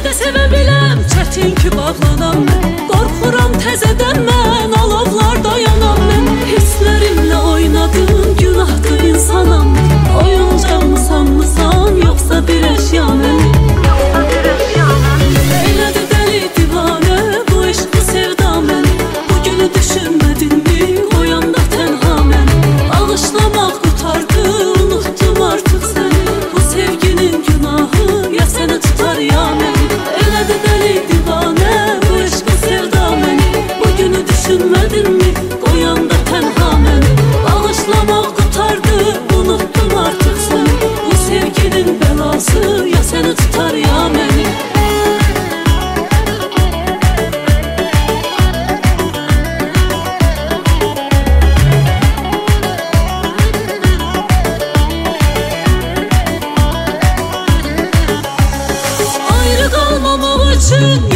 də sevə biləm, çətin ki bağlanam mən. Qorxuram təzədən mən, alovlarda yanam mən. Hisslərimlə oynadın, günahdır insanam. Oyuncaqmı sanmısan, yoxsa bir əşya mən? Elədir dəli divanə, bu eşq, bu sevda mən. Bu günü düşünmədinmi, oyanda tənha mən. Alışlamaq qutardı, unuttum artıq səni. Bu sevginin günahı ya səni tutar ya məni. Elədir dəli divanə, bu eşq, bu sevda mən. Bu günü düşünmədinmi, oyanda tənha mən. Alışlamaq qutardı, unuttum artıq səni. Bu sevginin bəlası ya səni tutar ya məni. Ayrı qalmamaq üçün